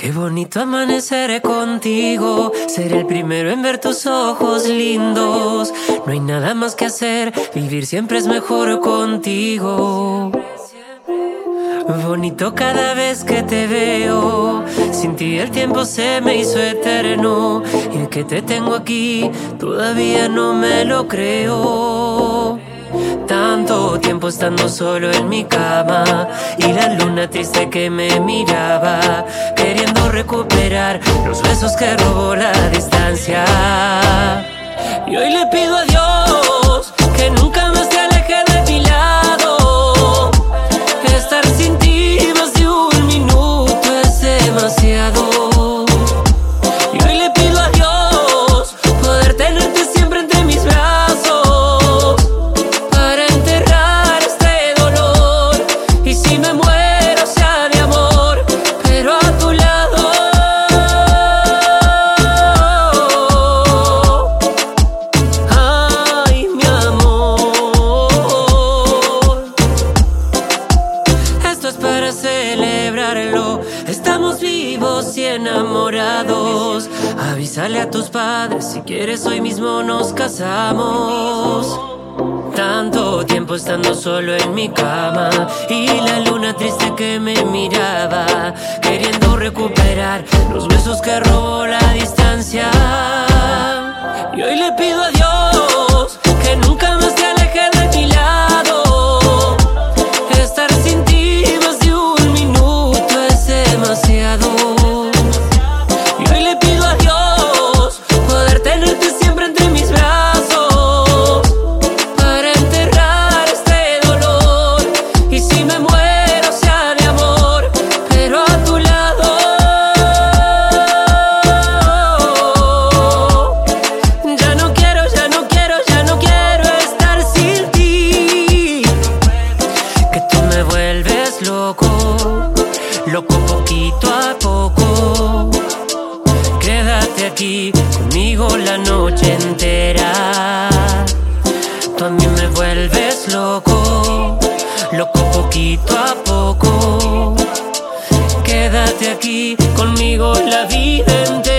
Qué bonito amanecer contigo, ser el primero en ver tus ojos lindos. No hay nada más que hacer, vivir siempre es mejor contigo. Bonito cada vez que te veo, sin ti el tiempo se me hizo eterno. Y el que te tengo aquí, todavía no me lo creo. Tanto tiempo estando solo en mi cama y la luna triste que me miraba, queriendo recuperar los besos que robó la distancia. Y hoy le pido a Dios que nunca más te aleje de mi lado. Estar sin ti más de un minuto es demasiado. Y hoy le pido a Dios poder tenerte siempre entre mis brazos, para enterrar este dolor. Y si me muero sea de amor, pero a tu lado. Ay, mi amor, esto es para celebrarlo. Estamos vivos y enamorados. Avísale a tus padres, si quieres hoy mismo nos casamos. Tanto tiempo estando solo en mi cama y la luna triste que me miraba, queriendo recuperar los besos que robó la distancia. Y hoy le pido a Dios que nunca más te aleje de mi lado. Estar sin ti más de un minuto es demasiado. Y hoy le pido a Dios poder tenerte siempre entre mis brazos, para enterrar este dolor. Y si me muero sea de amor, pero a tu lado. Ya no quiero, ya no quiero, ya no quiero estar sin ti. Que tú me vuelves loco, loco poquito a poco. Quédate aquí conmigo la noche entera. Tú a mí me vuelves loco, loco poquito a poco. Quédate aquí conmigo la vida entera.